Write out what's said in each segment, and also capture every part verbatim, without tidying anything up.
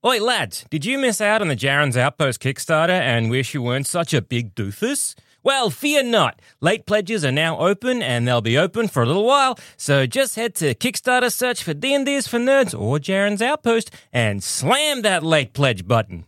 Oi, lads, did you miss out on the Jaren's Outpost Kickstarter and wish you weren't such a big doofus? Well, fear not. Late pledges are now open, and they'll be open for a little while, so just head to Kickstarter search for D and D's for Nerds or Jaren's Outpost and slam that late pledge button.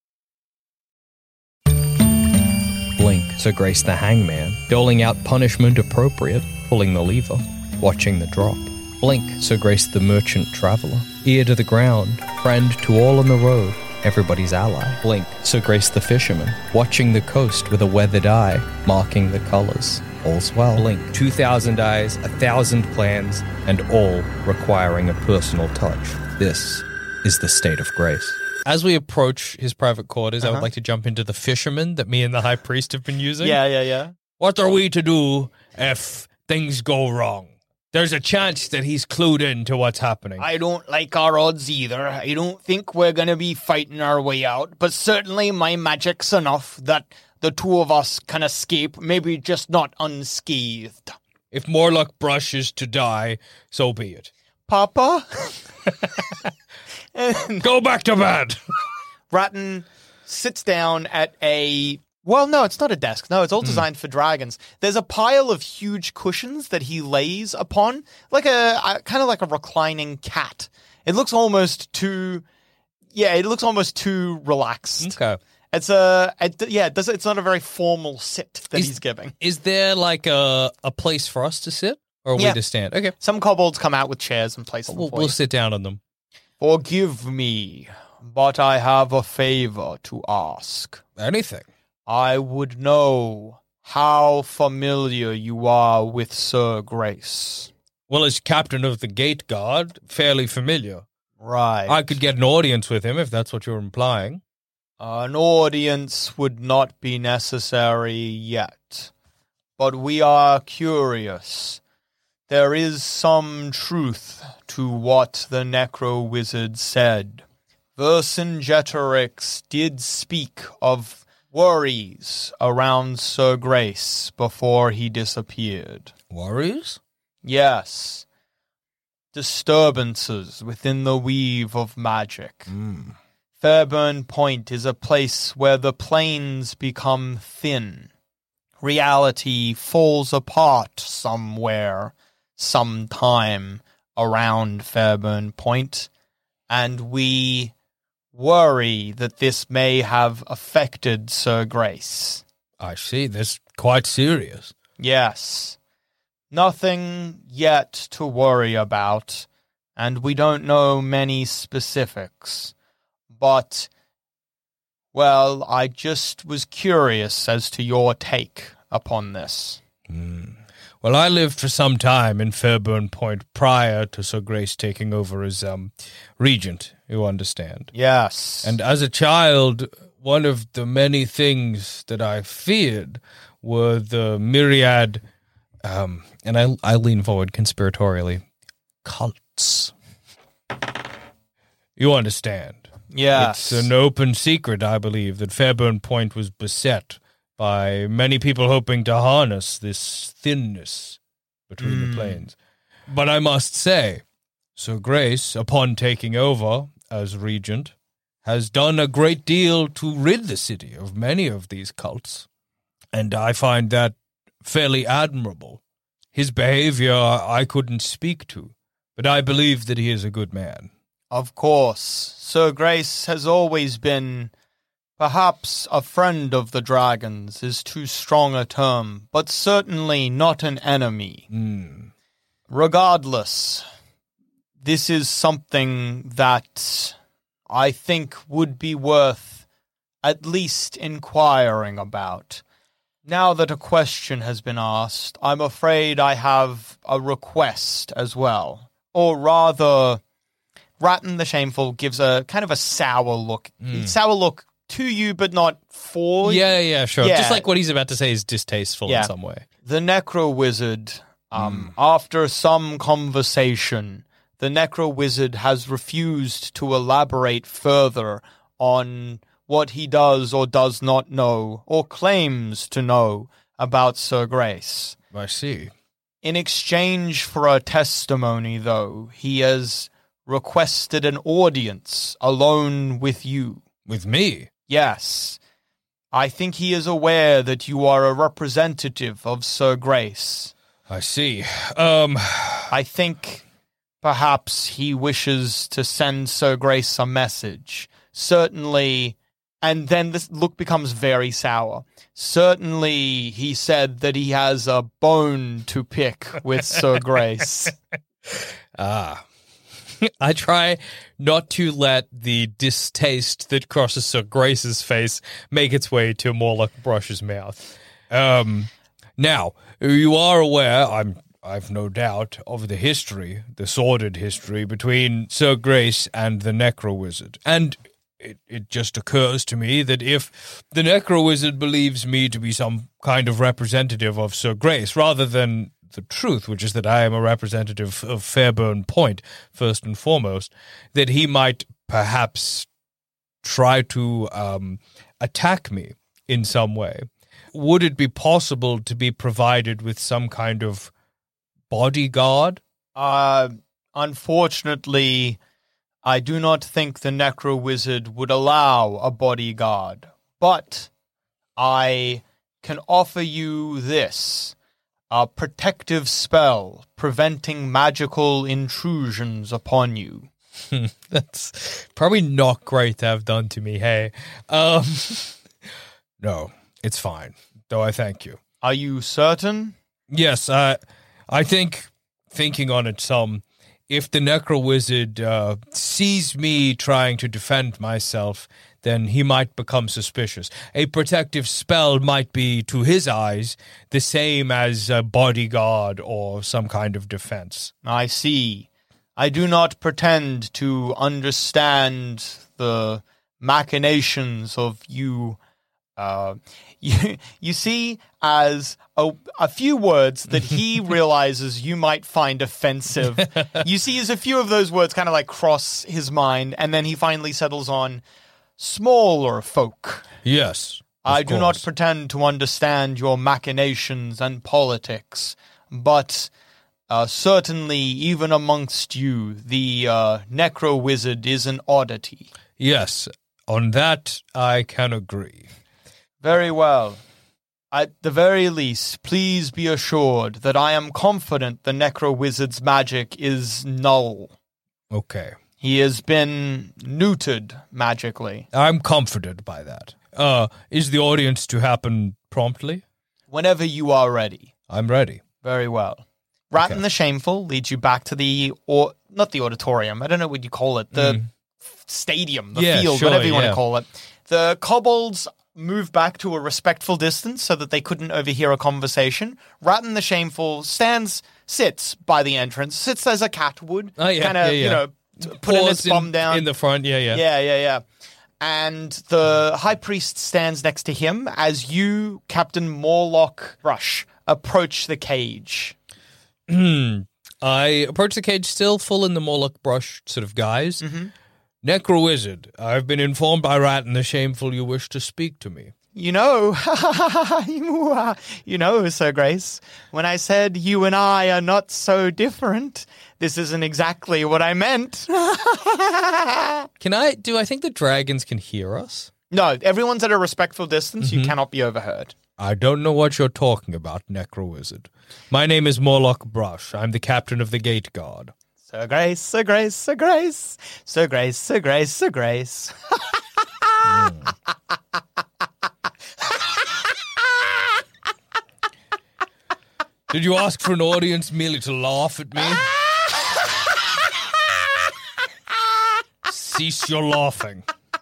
Blink, Sir Grace the Hangman, doling out punishment appropriate, pulling the lever, watching the drop. Blink, Sir Grace the Merchant Traveller, ear to the ground, friend to all on the road, everybody's ally. Blink, Sir Grace the Fisherman, watching the coast with a weathered eye, marking the colours. All's well. Blink, two thousand eyes, a thousand plans, and all requiring a personal touch. This is the state of grace. As we approach his private quarters, uh-huh. I would like to jump into the fisherman that me and the High Priest have been using. Yeah, yeah, yeah. What are we to do if things go wrong? There's a chance that he's clued in to what's happening. I don't like our odds either. I don't think we're going to be fighting our way out, but certainly my magic's enough that the two of us can escape, maybe just not unscathed. If Morlock brushes to die, so be it. Papa? Go back to bed! Ratton sits down at a... Well, no, it's not a desk. No, it's all designed mm. for dragons. There's a pile of huge cushions that he lays upon, like a, a kind of like a reclining cat. It looks almost too, yeah, it looks almost too relaxed. Okay, it's a, it, yeah, it does, it's not a very formal sit that is, he's giving. Is there like a a place for us to sit, or are yeah. we to stand? Okay, some kobolds come out with chairs and place them. We'll, for we'll you. sit down on them. Forgive me, but I have a favor to ask. Anything. I would know how familiar you are with Sir Grace. Well, as captain of the gate guard, fairly familiar. Right. I could get an audience with him, if that's what you're implying. An audience would not be necessary yet, but we are curious. There is some truth to what the Necro-Wizard said. Vercingetorix did speak of worries around Sir Grace before he disappeared. Worries? Yes. Disturbances within the weave of magic. Mm. Fairburn Point is a place where the planes become thin. Reality falls apart somewhere, sometime around Fairburn Point, and we worry that this may have affected Sir Grace. I see. That's quite serious. Yes. Nothing yet to worry about, and we don't know many specifics. But, well, I just was curious as to your take upon this. Mm. Well, I lived for some time in Fairburn Point prior to Sir Grace taking over as um, regent, you understand. Yes. And as a child, one of the many things that I feared were the myriad, um, and I, I lean forward conspiratorially, cults. You understand. Yes. It's an open secret, I believe, that Fairburn Point was beset by many people hoping to harness this thinness between mm. the planes. But I must say, Sir Grace, upon taking over as regent, has done a great deal to rid the city of many of these cults, and I find that fairly admirable. His behavior I couldn't speak to, but I believe that he is a good man. Of course, Sir Grace has always been... Perhaps a friend of the dragons is too strong a term, but certainly not an enemy. Mm. Regardless, this is something that I think would be worth at least inquiring about. Now that a question has been asked, I'm afraid I have a request as well. Or rather, Ratton the Shameful gives a kind of a sour look. Mm. Sour look to you, but not for you. Yeah, yeah, sure. Yeah. Just like what he's about to say is distasteful Yeah. in some way. The Necro-Wizard, um, Mm. after some conversation, the Necro-Wizard has refused to elaborate further on what he does or does not know, or claims to know, about Sir Grace. I see. In exchange for a testimony, though, he has requested an audience alone with you. With me? Yes. I think he is aware that you are a representative of Sir Grace. I see. Um, I think perhaps he wishes to send Sir Grace a message. Certainly, and then this look becomes very sour. Certainly, he said that he has a bone to pick with Sir Grace. Ah. I try not to let the distaste that crosses Sir Grace's face make its way to Morlock Brush's mouth. Um, now, you are aware, I'm, I've no doubt, of the history, the sordid history between Sir Grace and the Necro Wizard. And it, it just occurs to me that if the Necro Wizard believes me to be some kind of representative of Sir Grace, rather than the truth, which is that I am a representative of Fairburn Point, first and foremost, that he might perhaps try to um, attack me in some way. Would it be possible to be provided with some kind of bodyguard? Uh, unfortunately, I do not think the Necro Wizard would allow a bodyguard, but I can offer you this. A protective spell preventing magical intrusions upon you. That's probably not great to have done to me, hey. Um, no, it's fine, though I thank you. Are you certain? Yes, uh, I think, thinking on it some, if the Necro Wizard uh, sees me trying to defend myself, then he might become suspicious. A protective spell might be, to his eyes, the same as a bodyguard or some kind of defense. I see. I do not pretend to understand the machinations of you. Uh, you, you see, as a, a few words that he realizes you might find offensive. You see as a few of those words kind of like cross his mind, and then he finally settles on smaller folk. Yes. I do course. not pretend to understand your machinations and politics, but uh, certainly even amongst you, the uh, Necro Wizard is an oddity. Yes, on that I can agree. Very well. At the very least, please be assured that I am confident the Necro Wizard's magic is null. Okay. He has been neutered magically. I'm comforted by that. Uh, is the audience to happen promptly? Whenever you are ready. I'm ready. Very well. Rat Okay. and the Shameful leads you back to the, or not the auditorium, I don't know what you call it, the Mm. stadium, the Yeah, field, sure, whatever you want yeah. to call it. The kobolds move back to a respectful distance so that they couldn't overhear a conversation. Rat and the Shameful stands, sits by the entrance, sits as a cat would, Oh, yeah, kind of, yeah, yeah. you know, t- putting Paws its bum down. in the front, yeah, yeah. Yeah, yeah, yeah. And the high priest stands next to him as you, Captain Morlock Brush, approach the cage. I approach the cage still full in the Morlock Brush sort of guise. Mm-hmm. Necro Wizard, I've been informed by Rat and the Shameful you wish to speak to me. You know, you know, Sir Grace, when I said you and I are not so different, this isn't exactly what I meant. Can I, do I think the dragons can hear us? No, everyone's at a respectful distance. Mm-hmm. You cannot be overheard. I don't know what you're talking about, Necro Wizard. My name is Morlock Brush. I'm the captain of the Gate Guard. Sir Grace, Sir Grace, Sir Grace, Sir Grace, Sir Grace, Sir Grace. Did you ask for an audience merely to laugh at me? Cease your laughing.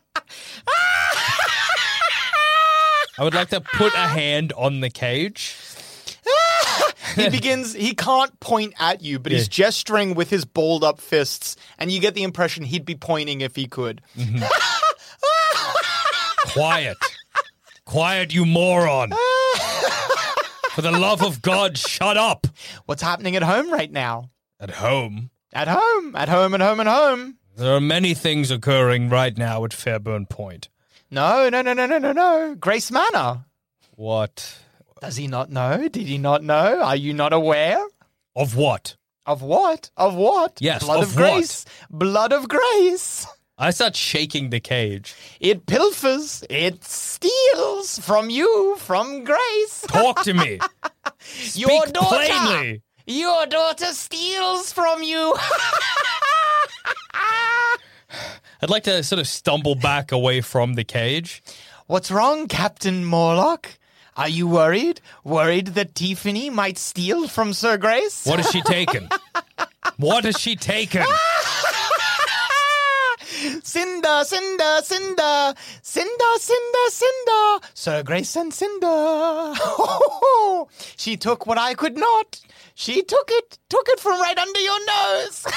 I would like to put a hand on the cage. He begins, he can't point at you, but he's Yeah. gesturing with his balled up fists, and you get the impression he'd be pointing if he could. Quiet. Quiet, you moron. For the love of God, shut up. What's happening at home right now? At home, At home, at home, at home, at home. there are many things occurring right now at Fairburn Point. No, no, no, no, no, no, no. Grace Manor. What? Does he not know? Did he not know? Are you not aware? Of what? Of what? Of what? Yes, Blood of of grace. Blood of grace. I start shaking the cage. It pilfers. It steals from you, from grace. Talk to me. Your Speak daughter. plainly. Your daughter steals from you. I'd like to sort of stumble back away from the cage. What's wrong, Captain Morlock? Are you worried? Worried that Tiffany might steal from Sir Grace? What has she taken? What has she taken? Cinder, Cinder, Cinder, Cinder, Cinder, Cinder, Sir Grace and Cinder. She took what I could not. She took it, took it from right under your nose.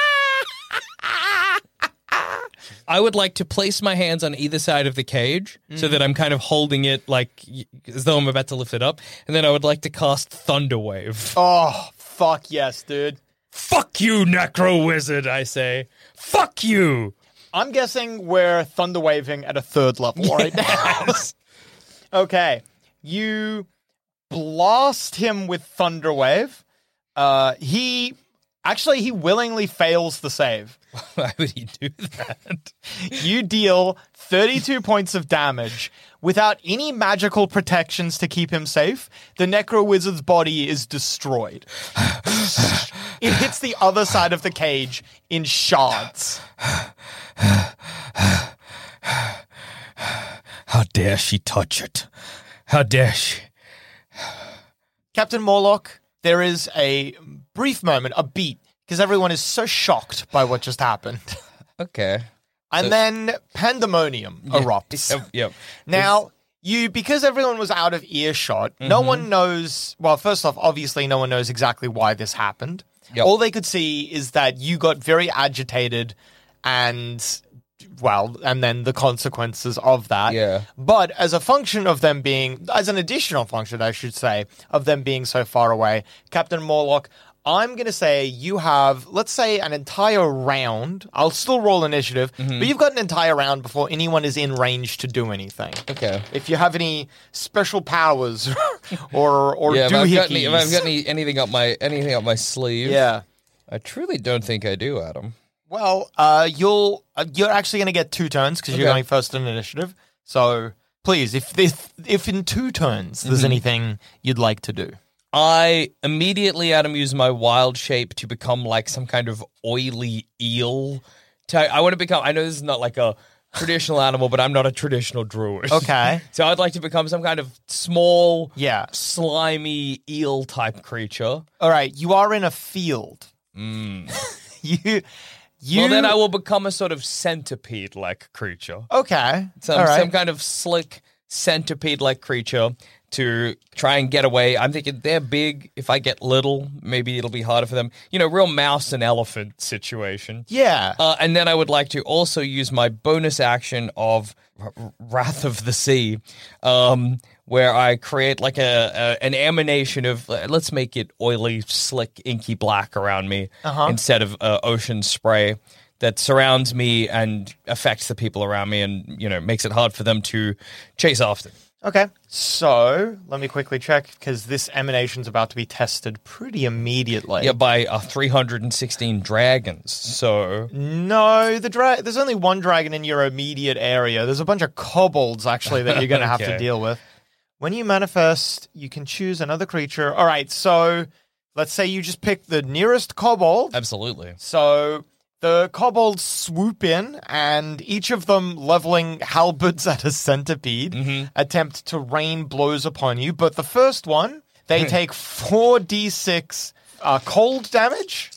I would like to place my hands on either side of the cage mm. so that I'm kind of holding it like as though I'm about to lift it up. And then I would like to cast Thunder Wave. Oh, fuck yes, dude. Fuck you, Necro Wizard, I say. Fuck you. I'm guessing we're thunder waving at a third level yes. right now. Okay. You blast him with Thunder Wave. Uh, he... Actually, he willingly fails the save. Why would he do that? You deal thirty-two points of damage without any magical protections to keep him safe. The Necro Wizard's body is destroyed. It hits the other side of the cage in shards. How dare she touch it? How dare she? Captain Morlock, there is a brief moment, a beat, because everyone is so shocked by what just happened. Okay. And so, then pandemonium yeah, erupts. Yep. yep. Now, it's... you, because everyone was out of earshot, mm-hmm. no one knows, well, first off, obviously no one knows exactly why this happened. Yep. All they could see is that you got very agitated and, well, and then the consequences of that. Yeah. But as a function of them being, as an additional function, I should say, of them being so far away, Captain Morlock, I'm going to say you have, let's say, an entire round. I'll still roll initiative, mm-hmm. but you've got an entire round before anyone is in range to do anything. Okay. If you have any special powers or or yeah, doohickeys. If I've got, any, if I've got any, anything up my anything up my sleeve. Yeah. I truly don't think I do, Adam. Well, uh, you'll uh, you're actually going to get two turns because okay. you're going first in initiative. So please, if this, if in two turns there's mm-hmm. anything you'd like to do. I immediately, Adam, use my wild shape to become like some kind of oily eel. I want to become, I know this is not like a traditional animal, but I'm not a traditional druid. Okay. So I'd like to become some kind of small, yeah. slimy eel type creature. All right, you are in a field. Mm. you, you... Well, then I will become a sort of centipede-like creature. Okay. Some, All right. some kind of slick centipede-like creature to try and get away. I'm thinking they're big. If I get little, maybe it'll be harder for them. You know, real mouse and elephant situation. Yeah. Uh, and then I would like to also use my bonus action of R- Wrath of the Sea, um, where I create like a, a an emanation of, uh, let's make it oily, slick, inky black around me uh-huh. instead of uh, ocean spray that surrounds me and affects the people around me and, you know, makes it hard for them to chase after. Okay, so let me quickly check because this emanation's about to be tested pretty immediately. Yeah, by uh, three hundred sixteen dragons, so... No, the dra- there's only one dragon in your immediate area. There's a bunch of kobolds, actually, that you're going to have okay. to deal with. When you manifest, you can choose another creature. All right, so let's say you just pick the nearest kobold. Absolutely. So... The kobolds swoop in, and each of them leveling halberds at a centipede, mm-hmm. attempt to rain blows upon you. But the first one, they take four d six uh, cold damage.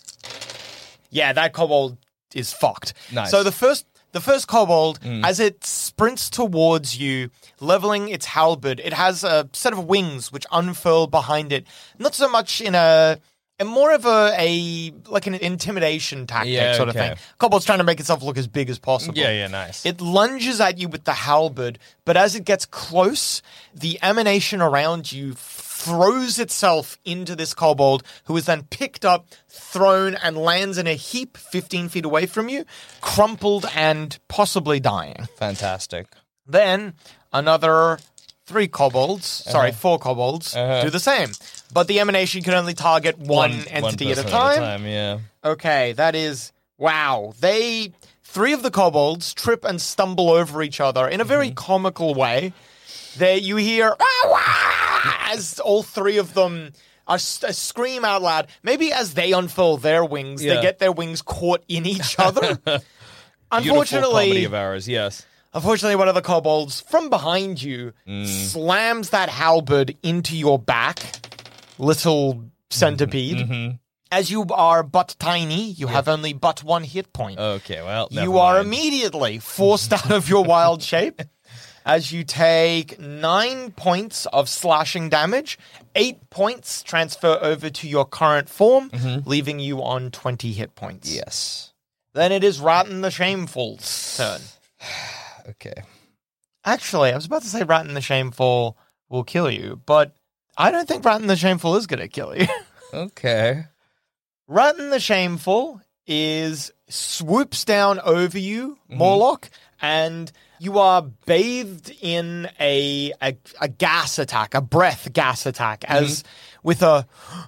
Yeah, that kobold is fucked. Nice. So the first, the first kobold, mm. as it sprints towards you, leveling its halberd, it has a set of wings which unfurl behind it. Not so much in a... And more of a, a like an intimidation tactic yeah, sort okay. of thing. Kobold's trying to make itself look as big as possible. Yeah, yeah, nice. It lunges at you with the halberd, but as it gets close, the emanation around you throws itself into this kobold, who is then picked up, thrown, and lands in a heap fifteen feet away from you, crumpled and possibly dying. Fantastic. Then another... Three kobolds, uh-huh. sorry, four kobolds, uh-huh. do the same. But the emanation can only target one, one entity one at a person time. At a time, yeah. Okay, that is... Wow. They... Three of the kobolds trip and stumble over each other in a very mm-hmm. comical way. There you hear... as all three of them... I scream out loud. Maybe as they unfurl their wings, yeah. they get their wings caught in each other. Unfortunately, comedy of ours, yes. Unfortunately, one of the kobolds from behind you mm. slams that halberd into your back, little centipede. Mm-hmm. As you are but tiny, you yeah. have only but one hit point. Okay, well, never you mind. are immediately forced out of your wild shape. As you take nine points of slashing damage, eight points transfer over to your current form, mm-hmm. leaving you on twenty hit points. Yes. Then it is Rattan the Shameful's turn. Okay. Actually, I was about to say Rattan the Shameful will kill you, but I don't think Rattan the Shameful is going to kill you. Okay. Rattan the Shameful is swoops down over you, mm-hmm. Morlock, and... You are bathed in a, a a gas attack, a breath gas attack, mm-hmm. as with a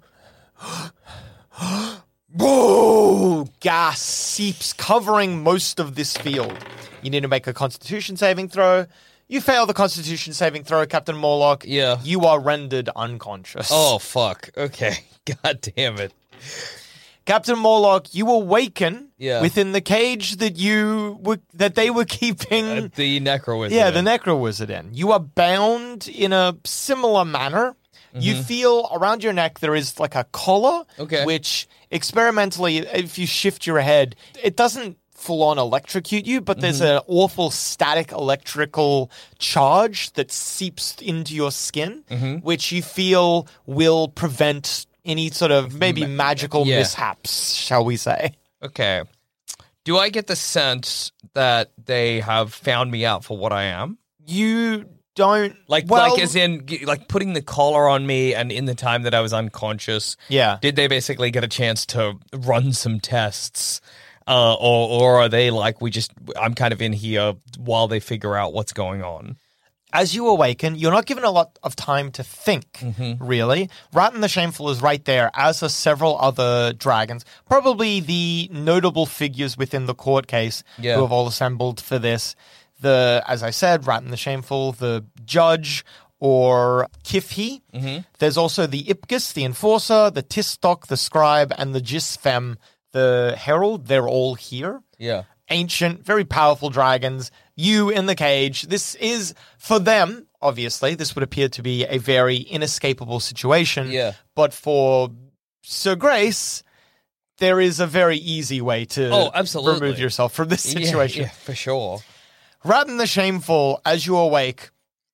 whoa, gas seeps covering most of this field. You need to make a Constitution saving throw. You fail the Constitution saving throw, Captain Morlock. Yeah. You are rendered unconscious. Oh, fuck. Okay. God damn it. Captain Morlock, you awaken yeah. within the cage that you were, that they were keeping uh, the Necro Wizard. Yeah, in. the Necro Wizard in. You are bound in a similar manner. Mm-hmm. You feel around your neck there is like a collar, okay. which experimentally, if you shift your head, it doesn't full on electrocute you, but there's mm-hmm. an awful static electrical charge that seeps into your skin, mm-hmm. which you feel will prevent any sort of maybe magical yeah. mishaps, shall we say. Okay. Do I get the sense that they have found me out for what I am? You don't... Like, well, like as in, like, putting the collar on me and in the time that I was unconscious, yeah. did they basically get a chance to run some tests? Uh, or, or are they like, we just, I'm kind of in here while they figure out what's going on? As you awaken, you're not given a lot of time to think, mm-hmm. really. Rattan the Shameful is right there, as are several other dragons. Probably the notable figures within the court case yeah. who have all assembled for this. The, as I said, Rattan the Shameful, the judge, or Kifhi. Mm-hmm. There's also the Ipgis, the enforcer, the Tistok, the scribe, and the Jisfem, the herald. They're all here. Yeah. Ancient, very powerful dragons. You in the cage. This is, for them, obviously, this would appear to be a very inescapable situation. Yeah. But for Sir Grace, there is a very easy way to oh, absolutely. remove yourself from this situation. Yeah, yeah, for sure. Rattan the Shameful, as you awake,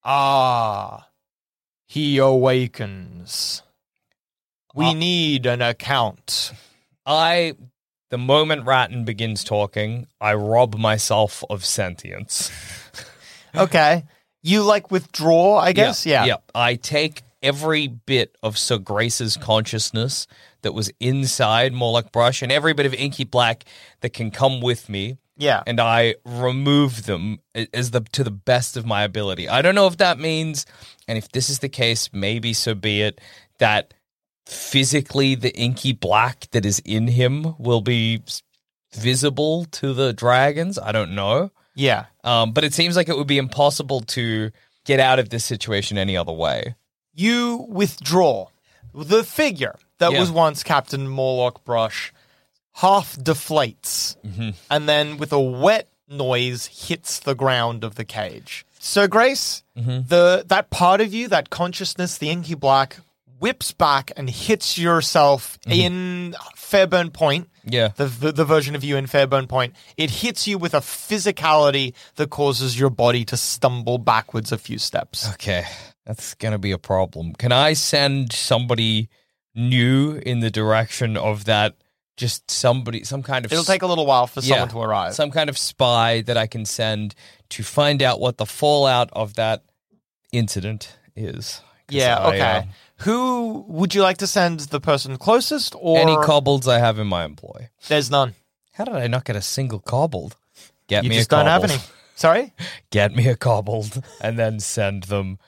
ah, he awakens. We uh, need an account. I... The moment Rattan begins talking, I rob myself of sentience. Okay. You, like, withdraw, I guess? Yeah. Yeah. yeah. I take every bit of Sir Grace's consciousness that was inside Morlock Brush and every bit of inky black that can come with me. Yeah. And I remove them as the to the best of my ability. I don't know if that means, and if this is the case, maybe so be it, that... physically the inky black that is in him will be visible to the dragons. I don't know. Yeah. Um, but it seems like it would be impossible to get out of this situation any other way. You withdraw. The figure that Yeah. was once Captain Morlock Brush half deflates Mm-hmm. and then with a wet noise hits the ground of the cage. So Grace, Mm-hmm. the that part of you, that consciousness, the inky black, whips back and hits yourself mm-hmm. in Fairburn Point. Yeah. The, the the version of you in Fairburn Point. It hits you with a physicality that causes your body to stumble backwards a few steps. Okay. That's going to be a problem. Can I send somebody new in the direction of that? Just somebody, some kind of... It'll take a little while for yeah, someone to arrive. Some kind of spy that I can send to find out what the fallout of that incident is. Yeah, I, okay. Uh, Who would you like to send the person closest, or any kobolds I have in my employ? There's none. How did I not get a single kobold? Get you me just a kobold. don't have any. Sorry? Get me a kobold and then send them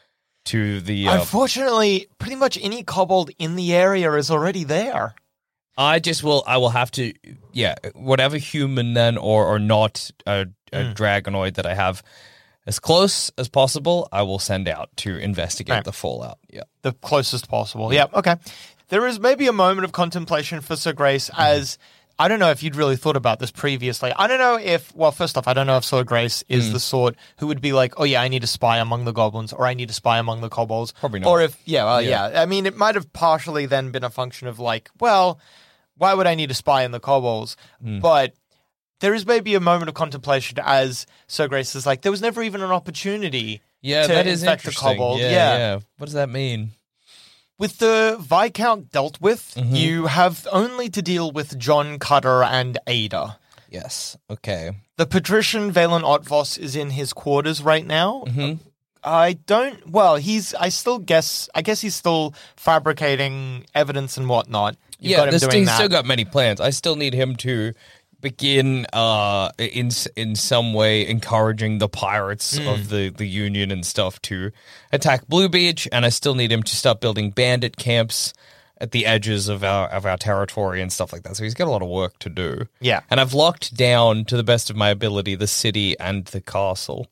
to the... Uh, Unfortunately, pretty much any kobold in the area is already there. I just will, I will have to, yeah, whatever human then or, or not a, a Mm. dragonoid that I have, as close as possible, I will send out to investigate Right. the fallout. Yeah. The closest possible. Yeah, okay. There is maybe a moment of contemplation for Sir Grace as... I don't know if you'd really thought about this previously. I don't know if, well, first off, I don't know if Sir Grace is Mm. the sort who would be like, oh, yeah, I need to spy among the goblins, or I need to spy among the kobolds. Probably not. Or if, yeah, well, Yeah. yeah. I mean, it might have partially then been a function of like, well, why would I need to spy in the kobolds? Mm. But there is maybe a moment of contemplation as Sir Grace is like, there was never even an opportunity Yeah, to that is infect a interesting. kobold. Yeah, Yeah. yeah. What does that mean? With the Viscount dealt with, Mhm. you have only to deal with John Cutter and Ada. Yes. Okay. The patrician Valen Otvos is in his quarters right now. Mhm. I don't. Well, he's. I still guess. I guess he's still fabricating evidence and whatnot. You've yeah, got him this, doing he's that. still got many plans. I still need him to begin uh in in some way encouraging the pirates Hmm. of the the Union and stuff to attack Blue Beach, and I still need him to start building bandit camps at the edges of our of our territory and stuff like that. So he's got a lot of work to do. Yeah. And I've locked down to the best of my ability the city and the castle.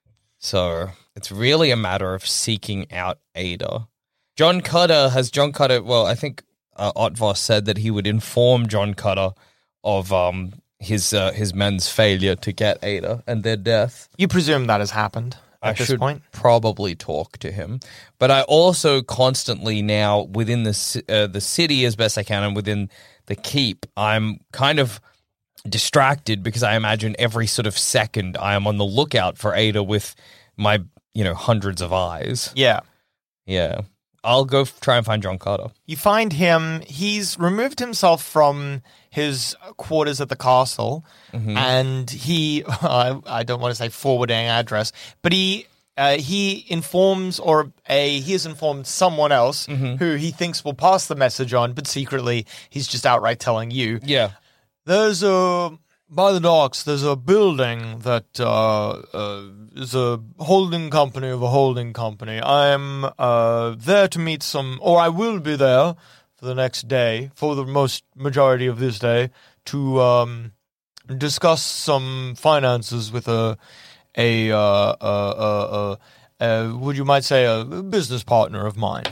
So it's really a matter of seeking out Ada. John Cutter has John Cutter. Well, I think uh, Otvos said that he would inform John Cutter of um his uh, his men's failure to get Ada and their death. You presume that has happened at I this should point. probably talk to him, but I also constantly now within the ci- uh, the city as best I can, and within the keep, I'm kind of distracted because I imagine every sort of second I am on the lookout for Ada with my you know hundreds of eyes. Yeah. Yeah, I'll go f- try and find John Carter. You find him. He's removed himself from his quarters at the castle, Mhm. and he. I I don't want to say forwarding address, but he. Uh, he informs, or a he has informed someone else Mhm. who he thinks will pass the message on, but secretly he's just outright telling you. Yeah. There's a by the docks. There's a building that uh, uh, is a holding company of a holding company. I'm uh, there to meet some, or I will be there for the next day, for the most majority of this day, to um, discuss some finances with a a uh, uh, uh, uh, uh, would you might say a business partner of mine,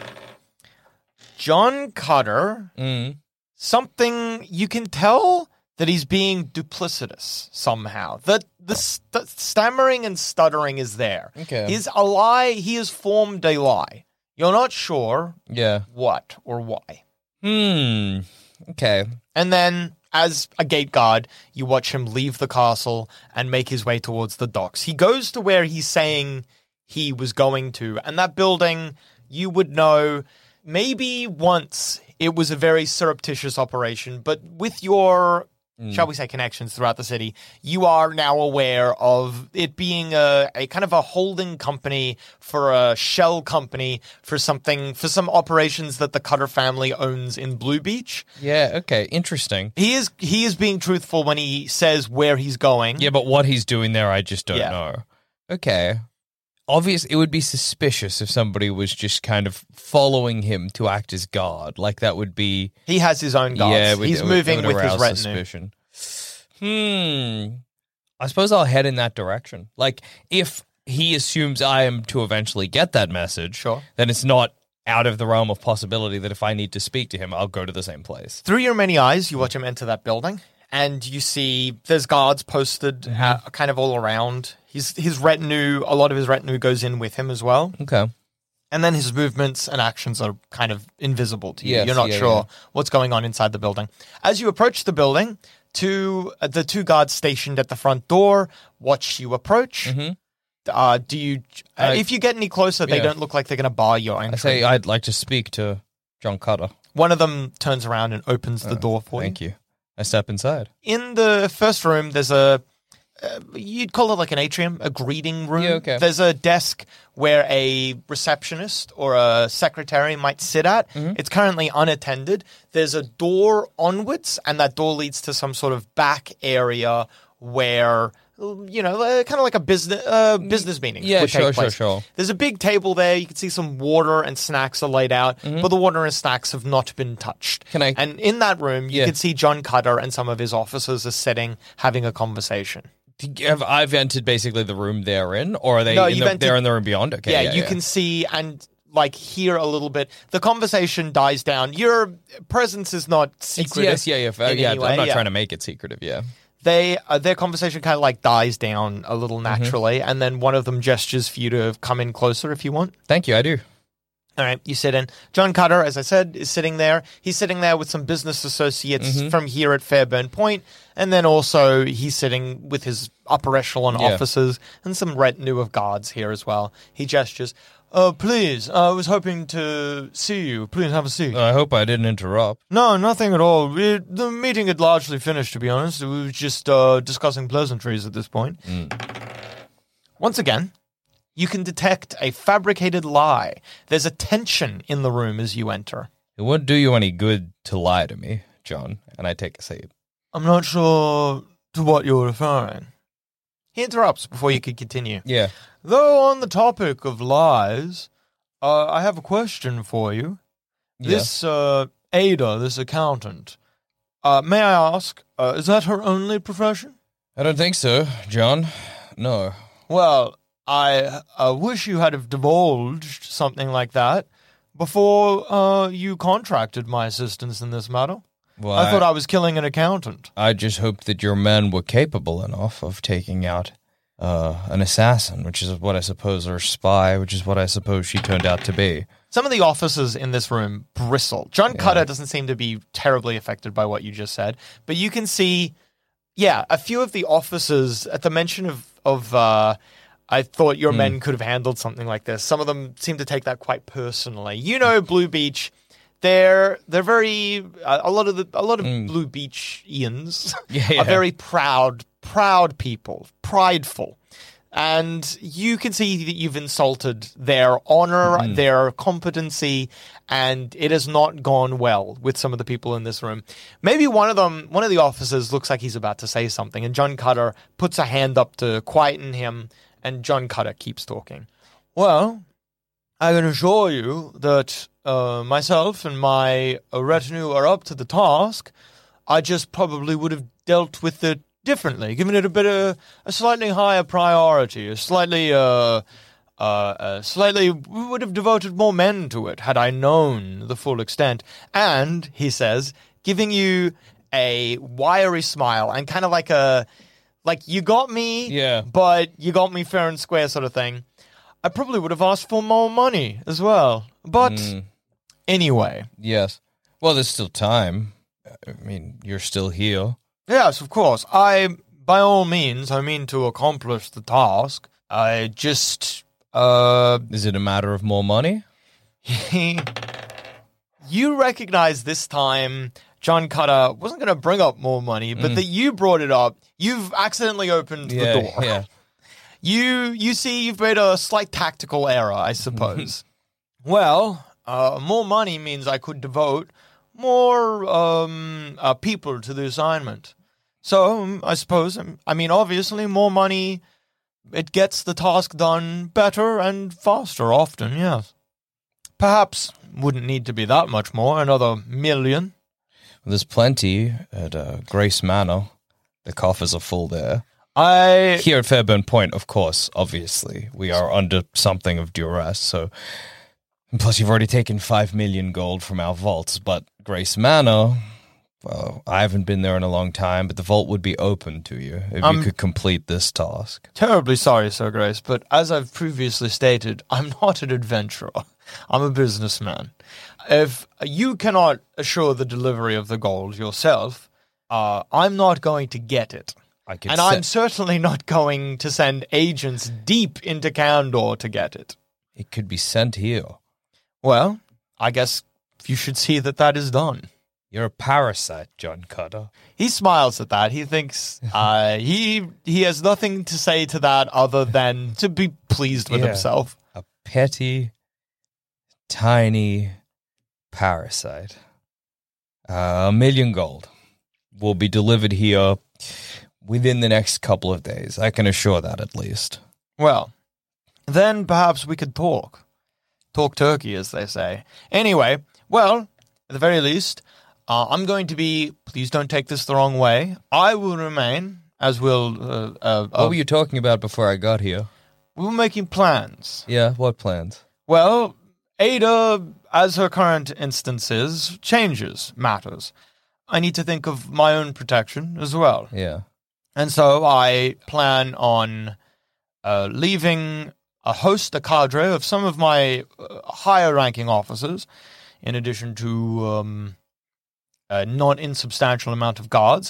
John Cutter. Mm. Something you can tell that he's being duplicitous somehow. That the st- stammering and stuttering is there. Okay. He's a lie. He has formed a lie. You're not sure Yeah. what or why. Hmm. Okay. And then, as a gate guard, you watch him leave the castle and make his way towards the docks. He goes to where he's saying he was going to, and that building, you would know, maybe once it was a very surreptitious operation, but with your, shall we say, connections throughout the city, you are now aware of it being a, a kind of a holding company for a shell company for something, for some operations that the Cutter family owns in Blue Beach. Yeah. Okay. Interesting. He is he is being truthful when he says where he's going. Yeah, but what he's doing there, I just don't Yeah. know. Okay. Obvious, it would be suspicious if somebody was just kind of following him to act as guard. Like that would be. He has his own guards. Yeah, it would- he's it would- moving it would with his arouse retinue. suspicion. Hmm. I suppose I'll head in that direction. Like if he assumes I am to eventually get that message, Sure. then it's not out of the realm of possibility that if I need to speak to him, I'll go to the same place. Through your many eyes, you watch him enter that building, and you see there's guards posted Mm-hmm. uh, kind of all around. His his retinue, a lot of his retinue goes in with him as well. Okay. And then his movements and actions are kind of invisible to you. Yes, You're not yeah, sure yeah. what's going on inside the building. As you approach the building, two uh, the two guards stationed at the front door watch you approach. Mhm. Uh, do you? Uh, Uh, if you get any closer, they yeah. don't look like they're going to bar your entry. I say I'd like to speak to John Cutter. One of them turns around and opens the door for you. Thank you. I step inside. In the first room, there's a, uh, you'd call it like an atrium, a greeting room. Yeah, okay. There's a desk where a receptionist or a secretary might sit at. Mm-hmm. It's currently unattended. There's a door onwards, and that door leads to some sort of back area where you know, uh, kind of like a business uh, business meeting. Yeah, would sure, take sure, place. sure. There's a big table there. You can see some water and snacks are laid out, Mm-hmm. but the water and snacks have not been touched. Can I- And in that room, you Yeah. can see John Cutter and some of his officers are sitting, having a conversation. Have I've entered basically the room they're in, or are they No, in you've the, entered- they're in the room beyond? Okay, yeah, yeah, you yeah. can see and like hear a little bit. The conversation dies down. Your presence is not It's, secretive. yes, yeah, yeah, uh, in yeah. any I'm way, not yeah. trying to make it secretive. Yeah. They uh, their conversation kind of like dies down a little naturally, and then one of them gestures for you to come in closer if you want. Thank you. I do. All right, you sit in. John Cutter, as I said, is sitting there. He's sitting there with some business associates from here at Fairburn Point, and then also he's sitting with his upper echelon Yeah. officers and some retinue of guards here as well. He gestures, "Oh, please, I was hoping to see you. Please have a seat." I hope I didn't interrupt. No, nothing at all. We, the meeting had largely finished, to be honest. We were just uh, discussing pleasantries at this point. Once again, you can detect a fabricated lie. There's a tension in the room as you enter. It wouldn't do you any good to lie to me, John. And I take a seat. I'm not sure to what you're referring. He interrupts before you could continue. Yeah. Though on the topic of lies, uh, I have a question for you. This uh, Ada, this accountant, uh, may I ask, uh, is that her only profession? I don't think so, John. No. Well, I uh, wish you had have divulged something like that before uh, you contracted my assistance in this matter. Well, I thought I was killing an accountant. I just hoped that your men were capable enough of taking out uh, an assassin, which is what I suppose, or a spy, which is what I suppose she turned out to be. Some of the officers in this room bristle. John Cutter doesn't seem to be terribly affected by what you just said, but you can see, yeah, a few of the officers at the mention of, of uh, I thought your men could have handled something like this. Some of them seem to take that quite personally. You know, Blue Beach, they're they're very uh, a lot of the a lot of Blue Beachians Yeah, yeah. are very proud, proud people, prideful. And you can see that you've insulted their honor, their competency, and it has not gone well with some of the people in this room. Maybe one of them, one of the officers looks like he's about to say something, and John Cutter puts a hand up to quieten him, and John Cutter keeps talking. Well, I can assure you that uh, myself and my uh, retinue are up to the task. I just probably would have dealt with it differently, given it a bit of a slightly higher priority, a slightly, uh, uh, uh, slightly, we would have devoted more men to it had I known the full extent. And, he says, giving you a wiry smile and kind of like a, like, you got me, Yeah. but you got me fair and square sort of thing. I probably would have asked for more money as well. But, anyway. Yes. Well, there's still time. I mean, you're still here. Yes, of course. I, by all means, I mean to accomplish the task. I just, uh, Is it a matter of more money? you recognize this time John Cutter wasn't going to bring up more money, but that you brought it up. You've accidentally opened Yeah, the door. yeah. You, you see, you've made a slight tactical error, I suppose. Well, uh, more money means I could devote more um, uh, people to the assignment. So, um, I suppose, um, I mean, obviously, more money, it gets the task done better and faster often, yes. Perhaps wouldn't need to be that much more, another million. There's plenty at uh, Grace Manor. The coffers are full there. I, Here at Fairburn Point, of course, obviously, we are under something of duress, so... And plus, you've already taken five million gold from our vaults, but Grace Manor... Well, I haven't been there in a long time, but the vault would be open to you if Um, you could complete this task. terribly sorry, Sir Grace, but as I've previously stated, I'm not an adventurer. I'm a businessman. If you cannot assure the delivery of the gold yourself, uh, I'm not going to get it. I could And se- I'm certainly not going to send agents deep into Candor to get it. It could be sent here. Well, I guess you should see that that is done. You're a parasite, John Cutter. He smiles at that. He thinks uh, he he has nothing to say to that other than to be pleased with Yeah. himself. A petty, tiny parasite. Uh, a million gold will be delivered here within the next couple of days. I can assure that at least. Well, then perhaps we could talk. Talk turkey, as they say. Anyway, well, at the very least, uh, I'm going to be, please don't take this the wrong way, I will remain, as will... Uh, uh, What were you talking about before I got here? We were making plans. Yeah, what plans? Well, Ada, as her current instance is, changes matters. I need to think of my own protection as well. Yeah. And so I plan on uh, leaving a host, a cadre of some of my uh, higher-ranking officers, in addition to um, a not insubstantial amount of guards.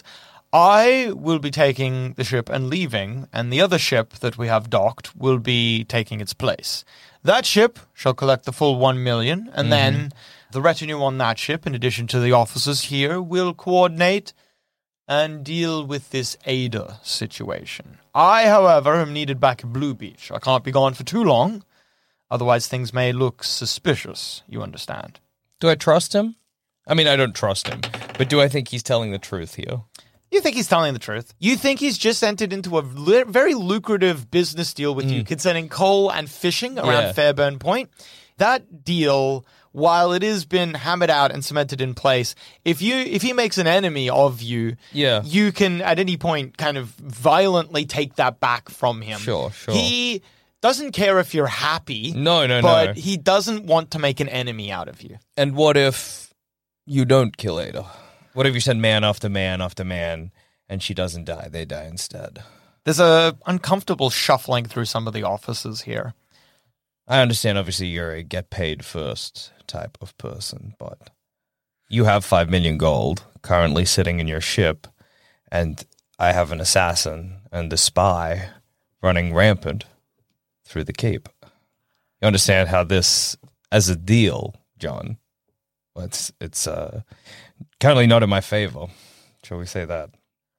I will be taking the ship and leaving, and the other ship that we have docked will be taking its place. That ship shall collect the full one million, and mm-hmm. then the retinue on that ship, in addition to the officers here, will coordinate and deal with this Ada situation. I, however, am needed back at Blue Beach. I can't be gone for too long, otherwise things may look suspicious, you understand. Do I trust him? I mean, I don't trust him, but do I think he's telling the truth here? You think he's telling the truth. You think he's just entered into a li- very lucrative business deal with mm. you concerning coal and fishing around yeah. Fairburn Point. That deal, while it has been hammered out and cemented in place, if you if he makes an enemy of you, yeah. you can at any point kind of violently take that back from him. Sure, sure. He doesn't care if you're happy. No, no, but no. But he doesn't want to make an enemy out of you. And what if you don't kill Ada? What if you send man after man after man, and she doesn't die? They die instead. There's a uncomfortable shuffling through some of the offices here. I understand, obviously, you're a get-paid-first type of person, but you have five million gold currently sitting in your ship, and I have an assassin and a spy running rampant through the Cape. You understand how this, as a deal, John, well, it's, it's uh, currently not in my favor. Shall we say that?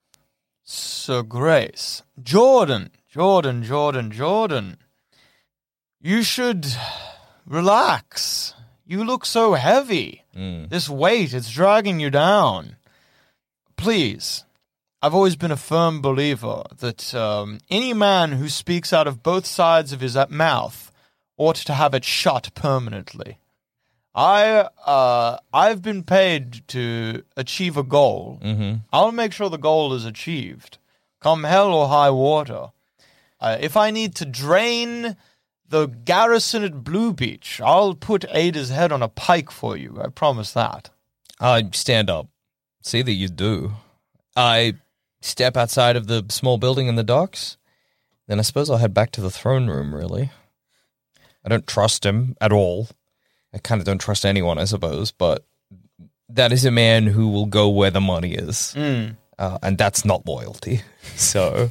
Sir Grace. Jordan, Jordan, Jordan, Jordan. You should relax. You look so heavy. Mm. This weight, it's dragging you down. Please, I've always been a firm believer that um, any man who speaks out of both sides of his mouth ought to have it shut permanently. I, uh, I've been paid to achieve a goal. Mm-hmm. I'll make sure the goal is achieved, come hell or high water. Uh, if I need to drain the garrison at Blue Beach, I'll put Ada's head on a pike for you. I promise that. I stand up. See that you do. I step outside of the small building in the docks. Then I suppose I'll head back to the throne room, really. I don't trust him at all. I kind of don't trust anyone, I suppose, but that is a man who will go where the money is. Mm. Uh, and that's not loyalty. So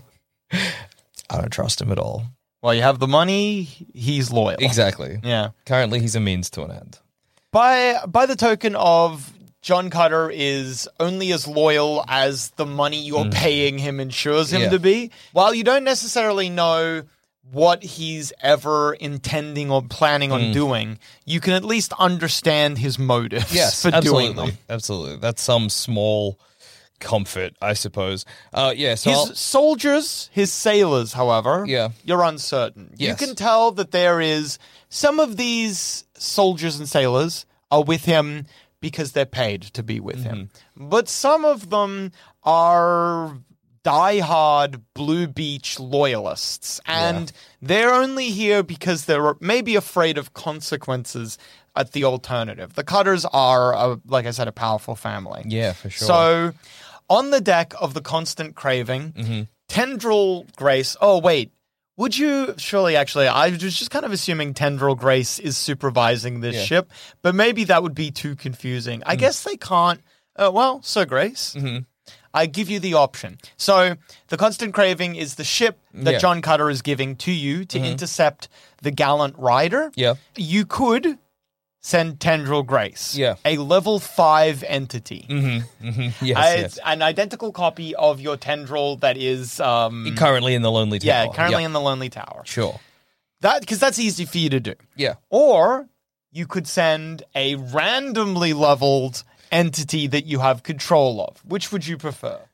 I don't trust him at all. Well, you have the money, he's loyal. Exactly. Yeah. Currently, he's a means to an end. By by the token of John Cutter is only as loyal as the money you're mm. paying him ensures him yeah. to be, while you don't necessarily know what he's ever intending or planning on mm. doing, you can at least understand his motives yes, for absolutely. doing them. Absolutely. That's some small comfort, I suppose. Uh, yeah, so his I'll- soldiers, his sailors, however, yeah. you're uncertain. Yes. You can tell that there is some of these soldiers and sailors are with him because they're paid to be with mm-hmm. him. But some of them are diehard Blue Beach loyalists, and yeah. they're only here because they're maybe afraid of consequences at the alternative. The Cutters are, a, like I said, a powerful family. Yeah, for sure. So on the deck of the Constant Craving, mm-hmm. Tendril Grace, oh wait, would you, surely actually, I was just kind of assuming Tendril Grace is supervising this yeah. ship, but maybe that would be too confusing. I mm. guess they can't, uh, well, Sir Grace, mm-hmm. I give you the option. So the Constant Craving is the ship that yeah. John Cutter is giving to you to mm-hmm. intercept the Gallant Rider. Yeah. You could send Tendril Grace, yeah. a level five entity. Mm-hmm. Mm-hmm. Yes, uh, yes. It's an identical copy of your Tendril that is... Um, currently in the Lonely Tower. Yeah, currently yep. in the Lonely Tower. Sure. That Because that's easy for you to do. Yeah. Or you could send a randomly leveled entity that you have control of. Which would you prefer?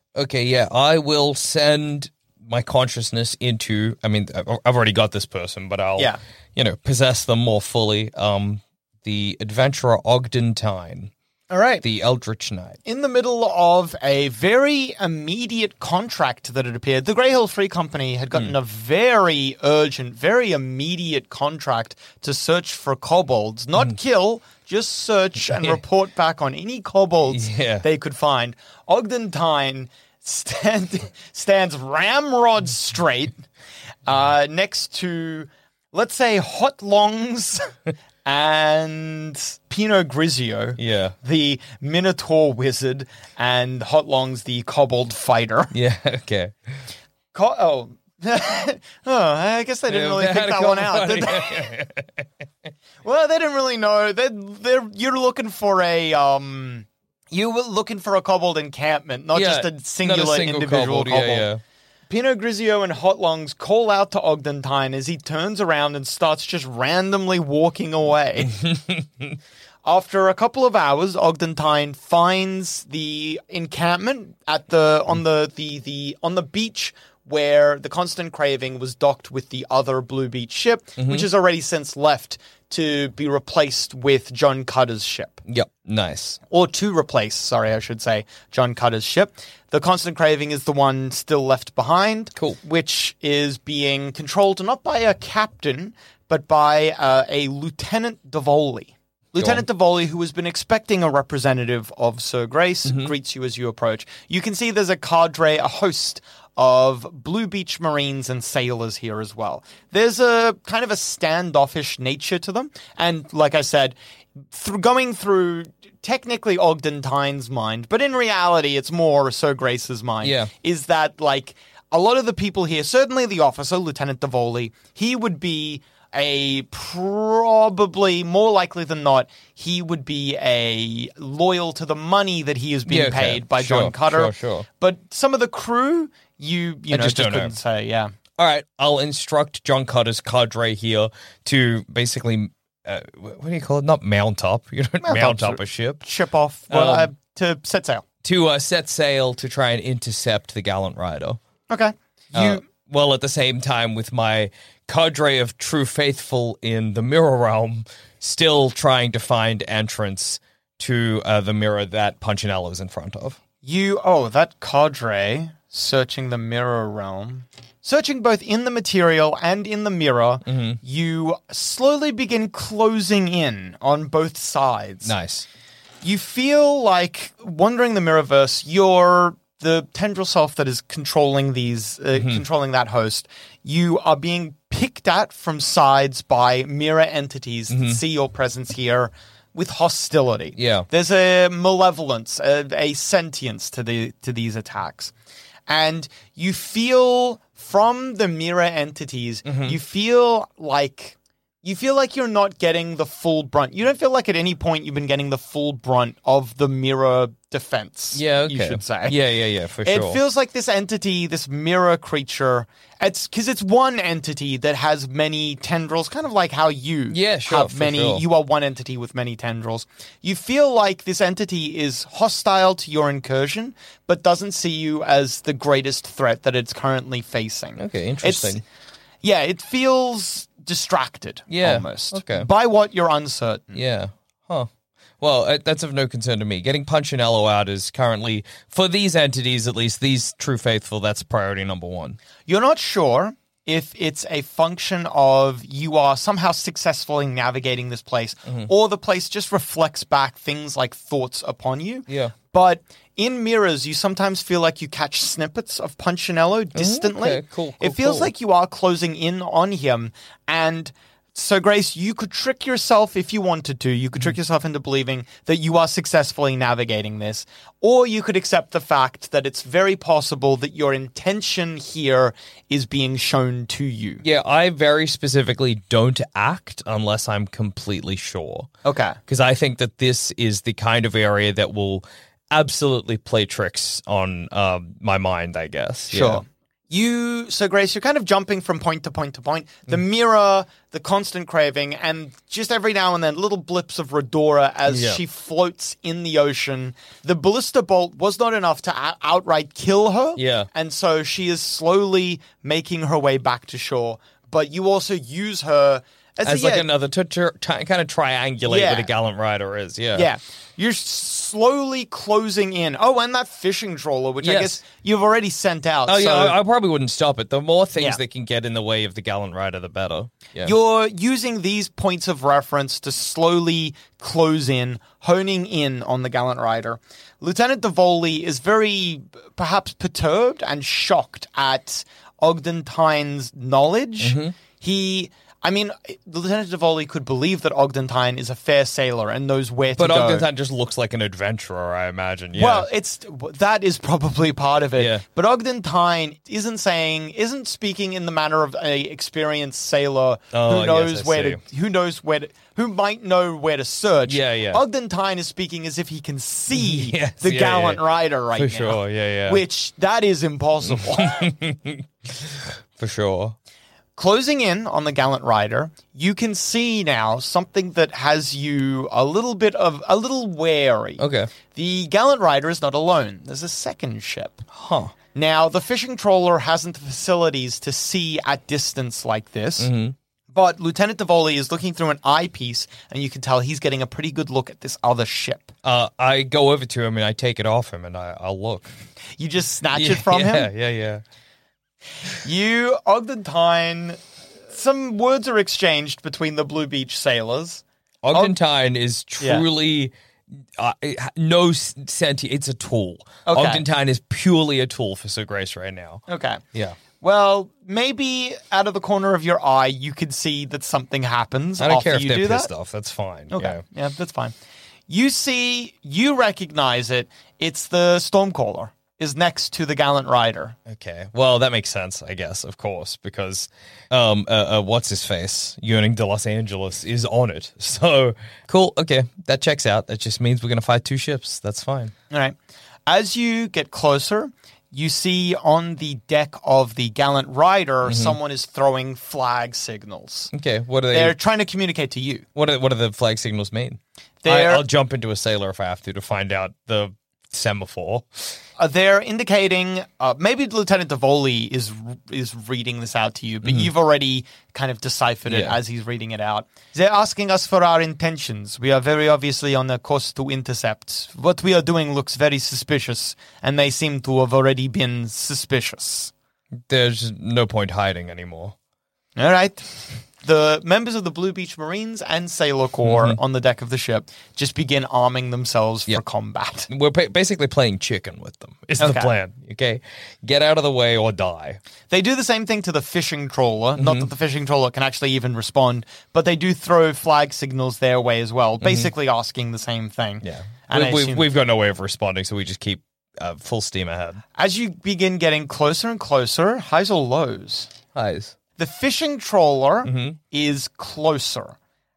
Okay, yeah, I will send my consciousness into, I mean, I've I've already got this person, but I'll, Yeah. you know, possess them more fully. Um, the adventurer Ogden Tyne, All right. the Eldritch Knight. In the middle of a very immediate contract that had appeared, the Grey Hill Free Company had gotten a very urgent, very immediate contract to search for kobolds. Not kill, just search and report back on any kobolds Yeah. they could find. Ogden Tyne stand, stands ramrod straight uh, next to, let's say, Hot Longs and Pinot Grigio, Yeah. the Minotaur wizard, and Hot Longs, the kobold fighter. Yeah, okay. Co- oh. oh, I guess they didn't really They pick had a that one couple out, did funny- they? Well, they didn't really know. They, they're you're looking for a um, you were looking for a kobold encampment, not Yeah, just a not singular single individual kobold, kobold. yeah, yeah. Pinot Grigio and Hot Longs call out to Ogden Tyne as he turns around and starts just randomly walking away. After a couple of hours, Ogden Tyne finds the encampment at the on the, the, the on the beach where the Constant Craving was docked with the other Blue Beach ship, which has already since left to be replaced with John Cutter's ship. Yep, nice. Or to replace, sorry, I should say, John Cutter's ship. The Constant Craving is the one still left behind. Cool. Which is being controlled not by a captain, but by uh, a Lieutenant Davoli. Lieutenant Davoli, who has been expecting a representative of Sir Grace, greets you as you approach. You can see there's a cadre, a host of Blue Beach Marines and sailors here as well. There's a kind of a standoffish nature to them. And like I said, through going through technically Ogden Tyne's mind, but in reality, it's more Sir Grace's mind, Yeah. is that like a lot of the people here, certainly the officer, Lieutenant Davoli, he would be a probably more likely than not, he would be a loyal to the money that he is being Yeah, okay. paid by Sure, John Cutter. sure, sure. But some of the crew, you you I know just just, don't know. couldn't say. Yeah. All right, I'll instruct John Cutter's cadre here to basically, uh, what do you call it? Not mount up. You don't Mount mount, up, up a ship. Ship off well, Um, uh, to set sail. To uh, set sail to try and intercept the gallant rider. Okay. You Uh, well, at the same time, with my cadre of true faithful in the mirror realm still trying to find entrance to uh, the mirror that Punchinello is in front of. You, oh, that cadre searching the mirror realm. Searching both in the material and in the mirror, you slowly begin closing in on both sides. Nice. You feel like, wandering the Mirrorverse, you're the tendril self that is controlling these, uh, controlling that host. You are being picked at from sides by mirror entities that see your presence here with hostility. Yeah. There's a malevolence, a, a sentience to the to these attacks. And you feel from the mirror entities, you feel like you feel like you're not getting the full brunt. You don't feel like at any point you've been getting the full brunt of the mirror defense. Yeah, okay. You should say. Yeah, yeah, yeah, for It sure. feels like this entity, this mirror creature, it's because it's one entity that has many tendrils, kind of like how you Yeah, sure, have for many. sure. You are one entity with many tendrils. You feel like this entity is hostile to your incursion, but doesn't see you as the greatest threat that it's currently facing. Okay, It's- interesting. yeah, it feels distracted, Yeah, almost, okay. by what you're uncertain. Yeah. Huh. Well, uh, that's of no concern to me. Getting Punchinello out is currently, for these entities at least, these true faithful, that's priority number one. You're not sure if it's a function of you are somehow successfully navigating this place, or the place just reflects back things like thoughts upon you. Yeah. But in mirrors, you sometimes feel like you catch snippets of Punchinello distantly. okay, cool, It cool, feels cool. like you are closing in on him. And so, Grace, you could trick yourself if you wanted to. You could trick yourself into believing that you are successfully navigating this. Or you could accept the fact that it's very possible that your intention here is being shown to you. Yeah, I very specifically don't act unless I'm completely sure. Okay. Because I think that this is the kind of area that will absolutely play tricks on um, my mind, I guess. Sure. You, so Grace, you're kind of jumping from point to point to point. The mirror, the constant craving, and just every now and then little blips of Redora as Yeah. she floats in the ocean. The ballista bolt was not enough to out- outright kill her. Yeah. And so she is slowly making her way back to shore. But you also use her as, As a, like yeah, another to, to, to kind of triangulate Yeah. what a gallant rider is. Yeah. Yeah. You're slowly closing in. Oh, and that fishing trawler, which I Yes. guess you've already sent out. Oh, so yeah, I, I probably wouldn't stop it. The more things Yeah. that can get in the way of the gallant rider, the better. Yeah. You're using these points of reference to slowly close in, honing in on the gallant rider. Lieutenant Davoli is very, perhaps, perturbed and shocked at Ogden Tyne's knowledge. Mm-hmm. He... I mean, Lieutenant Davoli could believe that Ogden Tyne is a fair sailor and knows where to But go. Ogden Tyne just looks like an adventurer, I imagine. Yeah. Well, it's that is probably part of it. Yeah. But Ogden Tyne isn't saying, isn't speaking in the manner of a experienced sailor Oh, who knows yes, I where see. to, who knows where to, who might know where to search. Yeah, yeah. Ogden Tyne is speaking as if he can see Yes, the yeah, gallant yeah. rider right For now. sure, yeah, yeah. Which that is impossible. For sure. Closing in on the gallant rider, you can see now something that has you a little bit of a little wary. Okay. The gallant rider is not alone. There's a second ship. Huh. Now, the fishing trawler hasn't the facilities to see at distance like this. Mm-hmm. But Lieutenant Davoli is looking through an eyepiece, and you can tell he's getting a pretty good look at this other ship. Uh, I go over to him and I take it off him and I, I'll look. You just snatch yeah, it from yeah, him. Yeah, yeah, You, Ogden Tyne, some words are exchanged between the Blue Beach sailors. Ogden Tyne is Yeah. truly uh, it ha- no senti. It's a tool. Okay. Ogden Tyne is purely a tool for Sir Grace right now. Okay. Yeah. Well, maybe out of the corner of your eye, you could see that something happens I don't after care if you they're do pissed that. off. That's fine. Okay. Yeah. Yeah, that's fine. You see, you recognize it. It's the Stormcaller is next to the Gallant Rider. Okay. Well, that makes sense, I guess, of course, because um, uh, uh, what's his face, Yearning to Los Angeles, is on it. So cool. Okay, that checks out. That just means we're gonna fight two ships. That's fine. All right. As you get closer, you see on the deck of the Gallant Rider, Mm-hmm. someone is throwing flag signals. Okay. What are they? They're trying to communicate to you. What are what do the flag signals mean? I, They're- I'll jump into a sailor if I have to to find out the semaphore. Uh, they're indicating uh, maybe Lieutenant Davoli is is reading this out to you, but you've already kind of deciphered it Yeah. as he's reading it out. They're asking us for our intentions. We are very obviously on a course to intercept. What we are doing looks very suspicious, and they seem to have already been suspicious. There's no point hiding anymore. All right. The members of the Blue Beach Marines and Sailor Corps on the deck of the ship just begin arming themselves for Yep. combat. We're pa- basically playing chicken with them. Is Okay. the plan? Okay, get out of the way or die. They do the same thing to the fishing trawler. Not Mm-hmm. that the fishing trawler can actually even respond, but they do throw flag signals their way as well, basically asking the same thing. Mm-hmm. Yeah, And I we, assume- we've, we've got no way of responding, so we just keep uh, full steam ahead. As you begin getting closer and closer, highs or lows? Highs. The fishing trawler Mm-hmm. is closer,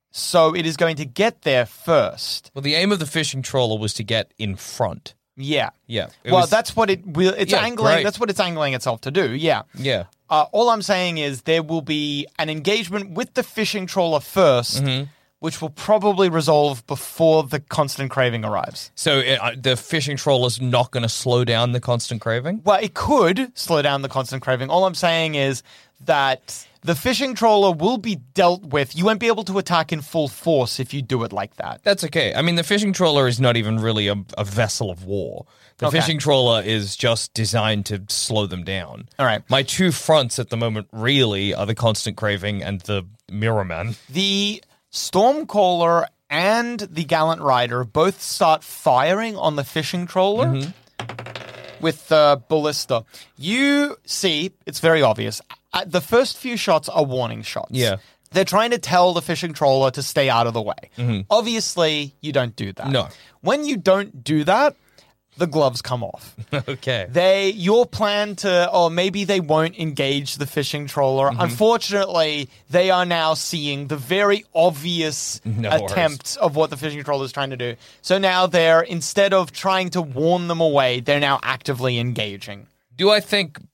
so it is going to get there first. Well, the aim of the fishing trawler was to get in front. Yeah. Yeah. it Well, was- that's what it will. It's Yeah, angling. great. That's what it's angling itself to do. Yeah. yeah. Uh, all I'm saying is there will be an engagement with the fishing trawler 1st Mm-hmm. which will probably resolve before the constant craving arrives. So uh, the fishing trawler's not going to slow down the constant craving. Well, it could slow down the constant craving. All I'm saying is that the fishing trawler will be dealt with. You won't be able to attack in full force if you do it like that. That's okay. I mean, the fishing trawler is not even really a, a vessel of war. The Okay. fishing trawler is just designed to slow them down. All right. My two fronts at the moment really are the constant craving and the mirror man. The Stormcaller and the Gallant Rider both start firing on the fishing trawler Mm-hmm. with the ballista. You see, it's very obvious. Uh, The first few shots are warning shots. Yeah. They're trying to tell the fishing trawler to stay out of the way. Obviously, you don't do that. Mm-hmm. No. When you don't do that, the gloves come off. Okay. They, your plan to, or maybe they won't engage the fishing trawler. Mm-hmm. Unfortunately, they are now seeing the very obvious No attempt of what the fishing trawler is trying to do. So now they're, instead of trying to warn them away, they're now actively engaging. Do I think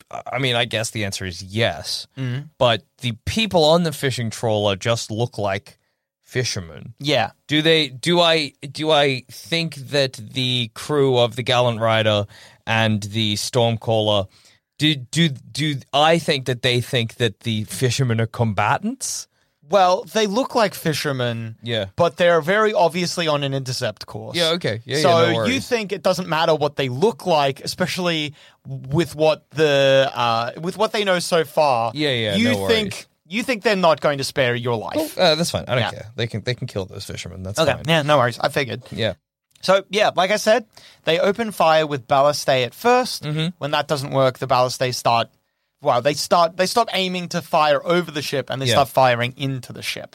I mean, I guess the answer is yes. Mm-hmm. But the people on the fishing trawler just look like fishermen. Yeah. Do they? Do I? Do I think that the crew of the Gallant Rider and the Stormcaller? Do do do I think that they think that the fishermen are combatants? Well, they look like fishermen, Yeah. but they're very obviously on an intercept course. Yeah. Okay. Yeah. so yeah, no you worries. think it doesn't matter what they look like, especially with what the uh, with what they know so far. Yeah, yeah, You no think worries. you think they're not going to spare your life? Uh, that's fine. I don't Yeah. care. They can they can kill those fishermen. That's Okay, fine. yeah, no worries. I figured. Yeah. So yeah, like I said, they open fire with ballistae at 1st Mm-hmm. When that doesn't work, the ballistae start. Well, they start. They stop aiming to fire over the ship, and they Yeah. start firing into the ship.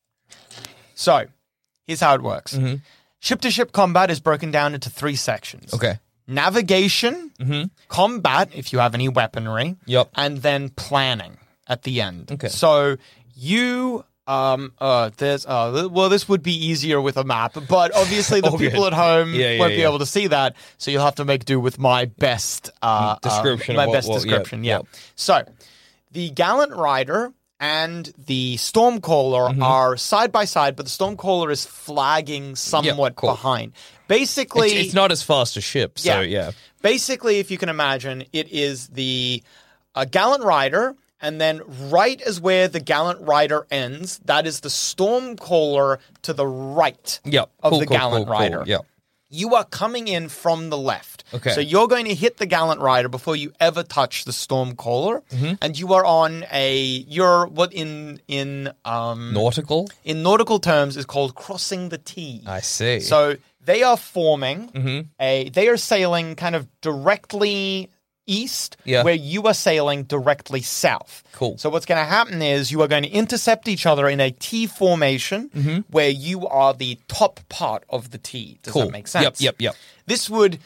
So, here's how it works. Mm-hmm. Ship-to-ship combat is broken down into three sections. Okay. Navigation, Mm-hmm. combat, if you have any weaponry, Yep. and then planning at the end. Okay. So, you... Um. Uh. There's. Uh. Well, this would be easier with a map, but obviously the Okay. people at home Yeah, yeah, won't be yeah. able to see that. So you'll have to make do with my best uh, Description Uh, of my what- best what- yeah, description. Yeah. yeah. So, the Gallant Rider and the Stormcaller Mm-hmm. are side by side, but the Stormcaller is flagging somewhat cool. behind. Basically, It's, it's not as fast as ships. So Yeah. yeah. Basically, if you can imagine, it is the uh, Gallant Rider, and then right as where the Gallant Rider ends, that is the Stormcaller to the right Yep. of Cool, the cool, Gallant cool, cool. Rider. Yep. You are coming in from the left. Okay. So you're going to hit the Gallant Rider before you ever touch the Stormcaller, Mm-hmm. and you are on a you're what in in um Nautical. in nautical terms is called crossing the T. I see. So they are forming Mm-hmm. a they are sailing kind of directly east, Yeah. where you are sailing directly south. Cool. So what's going to happen is you are going to intercept each other in a T formation, Mm-hmm. where you are the top part of the T. Does Cool. that make sense? Yep, yep, yep. This would.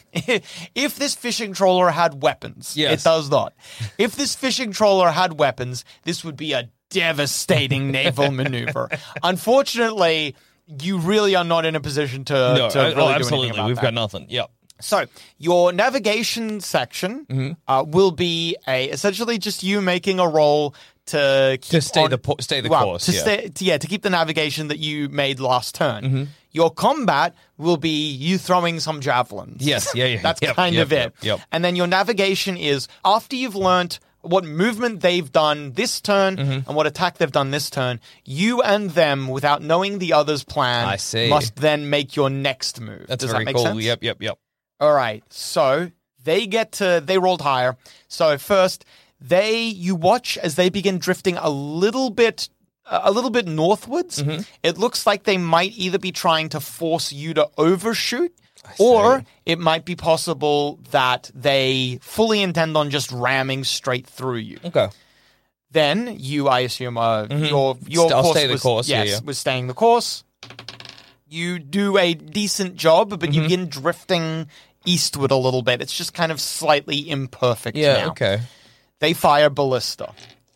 If this fishing trawler had weapons, Yes. it does not. If this fishing trawler had weapons, this would be a devastating naval maneuver. Unfortunately, you really are not in a position to, no, to uh, really oh, do anything absolutely. about We've that. got nothing. Yep. So your navigation section Mm-hmm. uh, will be a essentially just you making a roll to keep To stay on- the po- stay the well, course. to yeah. stay to, yeah to keep the navigation that you made last turn. Mm-hmm. Your combat will be you throwing some javelins. Yes, yeah, yeah. That's Yep, kind yep, of it. yep, yep. And then your navigation is after you've learnt what movement they've done this turn Mm-hmm. and what attack they've done this turn, you and them, without knowing the other's plan, I see. must then make your next move. That's Does very that make cool. sense? Yep, yep, yep. All right, so they get to they rolled higher. So first, they you watch as they begin drifting a little bit a little bit northwards. Mm-hmm. It looks like they might either be trying to force you to overshoot, or it might be possible that they fully intend on just ramming straight through you. Okay. Then you, I assume, uh, your your St- I'll course stay the was, course, yeah, yes, yeah. was staying the course. You do a decent job, but Mm-hmm. you begin drifting eastward a little bit. It's just kind of slightly imperfect Yeah. now. Okay. They fire ballista.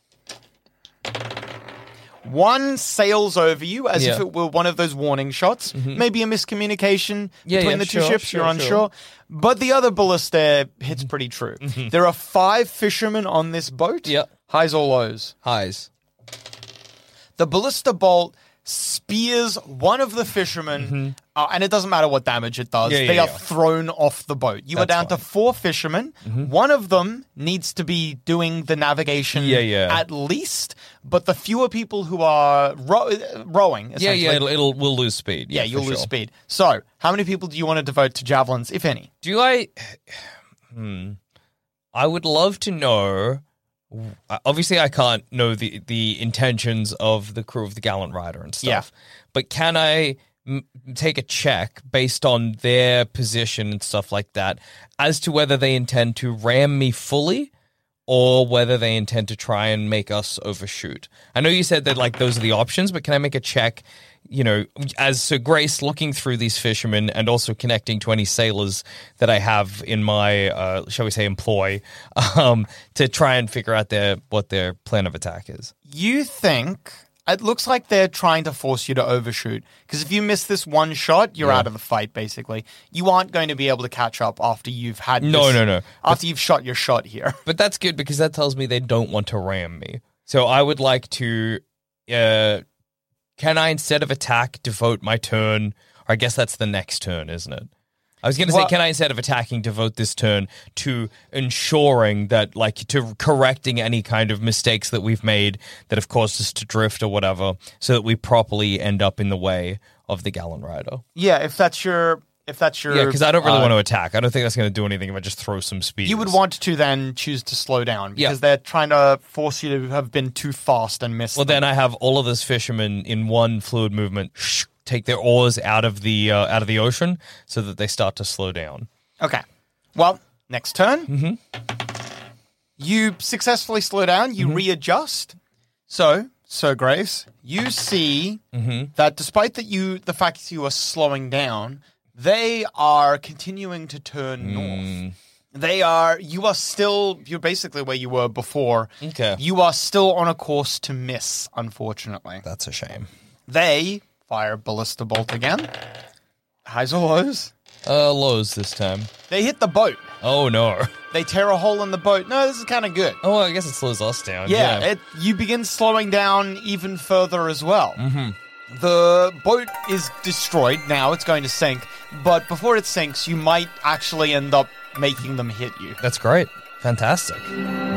One sails over you as if Yeah. it were one of those warning shots. Maybe a miscommunication Yeah, between yeah, the two sure, ships. sure, You're sure. unsure. But the other ballista hits pretty true. There are five fishermen on this boat. Yeah. Highs or lows? Highs. The ballista bolt spears one of the fishermen, uh, and it doesn't matter what damage it does. Mm-hmm. Yeah, yeah, they are yeah. thrown off the boat. You are That's down to fine. four fishermen. One of them needs to be doing the navigation Yeah, yeah. at least, but the fewer people who are row- rowing, Yeah, essentially, yeah. It'll, it'll we'll lose speed. yeah, for you'll lose sure. speed. So, how many people do you want to devote to javelins, if any? Do I? Hmm. I would love to know. Obviously, I can't know the the intentions of the crew of the Gallant Rider and stuff. Yeah. But can I m- take a check based on their position and stuff like that as to whether they intend to ram me fully or whether they intend to try and make us overshoot? I know you said that like those are the options, but can I make a check? You know, as Sir Grace looking through these fishermen and also connecting to any sailors that I have in my, uh, shall we say, employ, um, to try and figure out their what their plan of attack is. You think, it looks like they're trying to force you to overshoot. Because if you miss this one shot, you're Yeah. out of the fight, basically. You aren't going to be able to catch up after you've had No, this- no, no. After you've shot your shot here. But that's good because that tells me they don't want to ram me. So I would like to, uh, can I, instead of attack, devote my turn, or I guess that's the next turn, isn't it? I was going to say, Well- can I, instead of attacking, devote this turn to ensuring that, like, to correcting any kind of mistakes that we've made that have caused us to drift or whatever, so that we properly end up in the way of the Gallon Rider. Yeah, if that's your... If that's your... Yeah, because I don't really uh, want to attack. I don't think that's going to do anything if I just throw some speed. You would want to then choose to slow down because Yeah. they're trying to force you to have been too fast and miss Well, them. then I have all of those fishermen in one fluid movement take their oars out of the uh, out of the ocean so that they start to slow down. Okay. Well, next turn. Mm-hmm. You successfully slow down. You Mm-hmm. readjust. So, Sir Grace, you see Mm-hmm. that despite that you, the fact that you are slowing down, they are continuing to turn Mm. north. They are. You are still. You're basically where you were before. Okay. You are still on a course to miss. Unfortunately, That's a shame. they fire ballista bolt again. Highs or lows? Uh, lows this time. They hit the boat. Oh, no. They tear a hole in the boat. No, this is kind of good. Oh, I guess it slows us down. Yeah, Yeah. It, you begin slowing down even further as well. Mm-hmm. The boat is destroyed. Now it's going to sink. But before it sinks, you might actually end up making them hit you. That's great. Fantastic.